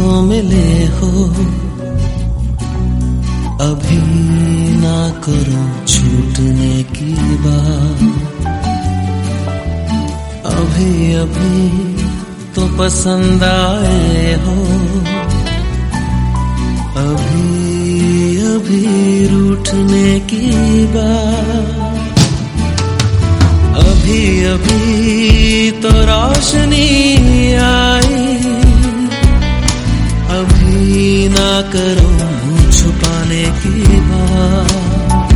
मिले हो, अभी ना करो छूटने की बात। अभी अभी तो पसंद आए हो, अभी अभी रूठने की बात। अभी अभी तो रोशनी आई, अभी ना करो मुँह छुपाने की बात।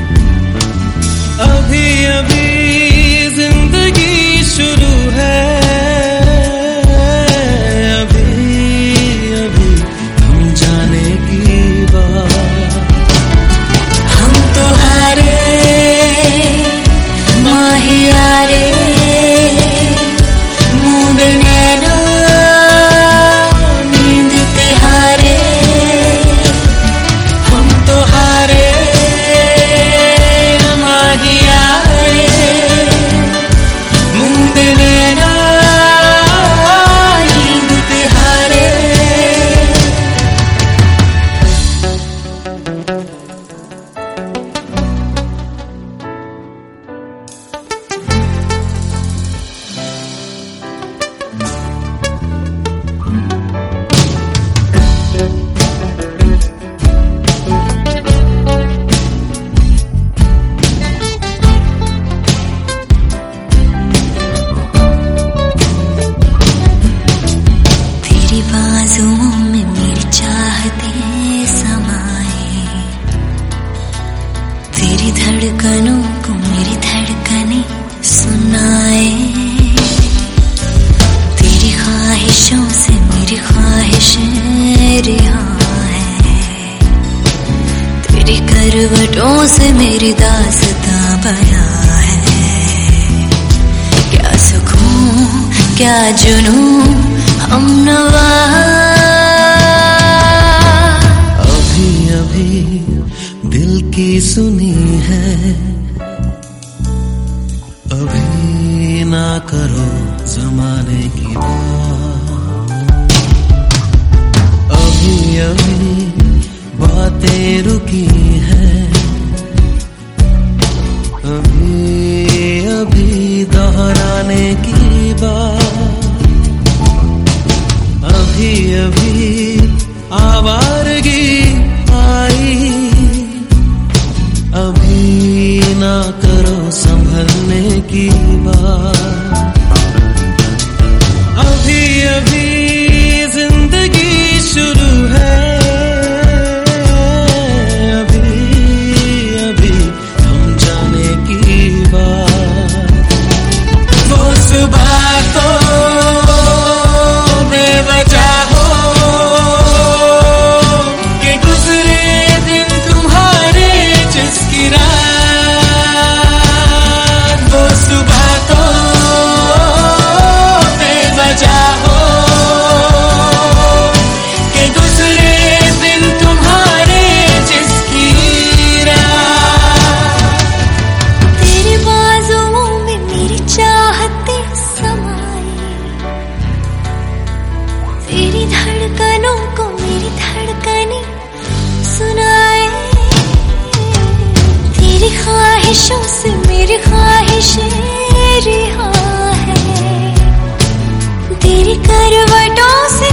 अभी अभी जिंदगी शुरू है, अभी अभी हम जाने की बात। हम तो हारे माहियारे, मूंद नैनो नींद तिहारे। हम तो हारे माहियारे, मूंद नैनो नींद तिहारे। बाजुओं में मेरी चाहते समाए, तेरी धड़कनों को मेरी धड़कनें सुनाए। तेरी ख्वाहिशों से मेरी ख्वाहिशें रिहा है, तेरी करवटों से मेरी दास्तां बयां है। क्या सुकून क्या जुनून हम नवा। अभी अभी दिल की सुनी है, अभी ना करो जमाने की बात। अभी अभी बातें रुकी हैं, अभी अभी दोहराने की बात। अभी अभी आवारगी आई, अभी ना करो संभलने की बात। अभी अभी जिंदगी शुरू है, अभी अभी हम जाने की बात। वो सुबह तो तेरी धड़कनों को मेरी धड़कनें सुनाए। तेरी ख्वाहिशों से मेरी ख्वाहिशें रिहा है, तेरी करवटों से